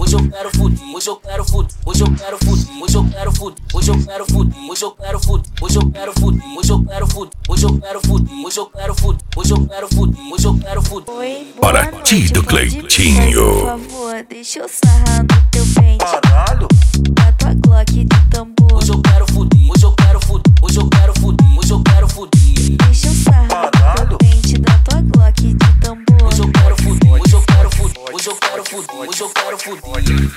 hoje eu quero fuder, hoje eu quero fuder, hoje eu quero fuder, hoje eu quero fuder, hoje eu quero fuder, hoje eu quero fuder, hoje eu quero fuder, hoje eu quero fuder, hoje eu quero fuder, hoje eu quero fuder, hoje eu quero fuder, hoje eu quero fuder. Oi, Para ti do Cleitinho. Por favor, deixa eu sarrar no teu pente. Caralho. Da tua Glock de tambor. Hoje eu quero fuder, hoje eu quero fuder, hoje eu quero fuder, hoje eu quero fuder. Deixa eu sarrar no teu pente. Da tua Glock de tambor. Hoje eu quero fuder, hoje eu quero fuder, hoje eu quero fuder, hoje eu quero fuder.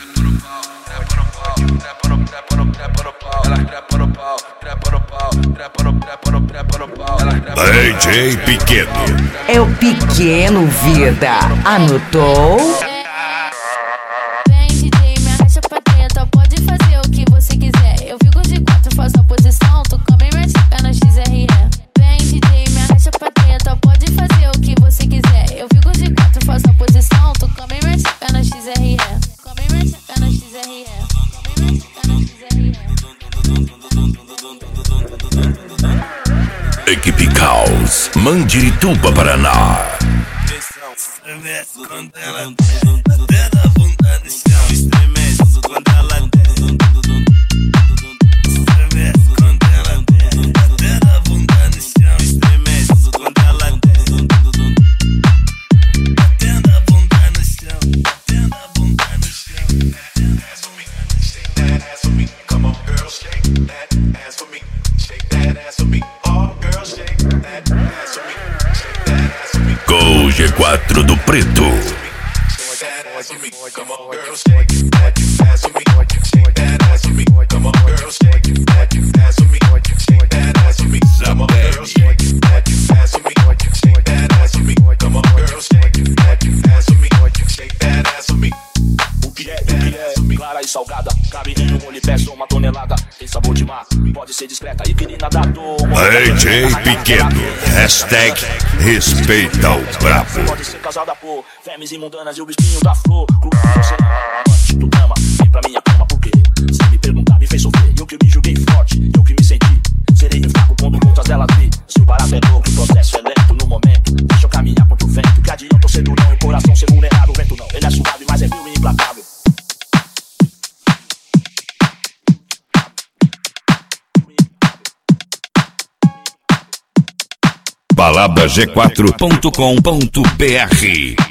DJ Pequeno. É o Pequeno, vida. Anotou? Vem DJ, me arrasta pra dentro, pode fazer o que você quiser. Eu fico de quatro, faço a posição, tu come minha chica na XRE. Vem DJ, me arrasta pra dentro, pode fazer o que você quiser. Eu fico de quatro, faço a posição, tu come minha chica na XRE. Come minha chica na XRE. Come minha chica na XRE. Equipe Caos, Mandirituba, Paraná. Estremece quando ela pega a bunda no chão. Estremece quando ela estremece quando ela pega a bunda no chão. Estremece quando ela batendo a bunda no chão. Batendo a bunda no chão. Shake that ass for me, come on girl, shake that ass for me, shake that ass for me, oh girl, shake that ass for me, shake that ass for me. Gol G4 do Preto. Shake that ass for me, come on girl, shake that ass for me, shake that ass for me, come on girl, shake that ass for me, shake that ass for me, come on girl, shake that ass for me, shake that ass for me, come on girl, shake that ass for me, shake that ass for me. O que é, clara e salgada. Cabe em um olho, peço uma tonelada. Tem sabor de mar, pode ser discreta e que nadador. DJ Pequeno. Hashtag respeita o brabo. Pode ser casada por vermes imundanas e o espinho da flor. Clube do oceano, amante do drama. Vem pra minha cama porque se me perguntar me fez sofrer. Eu que me julguei forte, eu que me senti. Serei fraco quando contas ela vi. Se o barato é louco, o processo é lento no momento. Deixa eu caminhar contra o vento. Que adianta eu ser durão e o coração ser vulnerável. O vento não, ele é suave, mas é frio e implacável. Palavra G4.com.br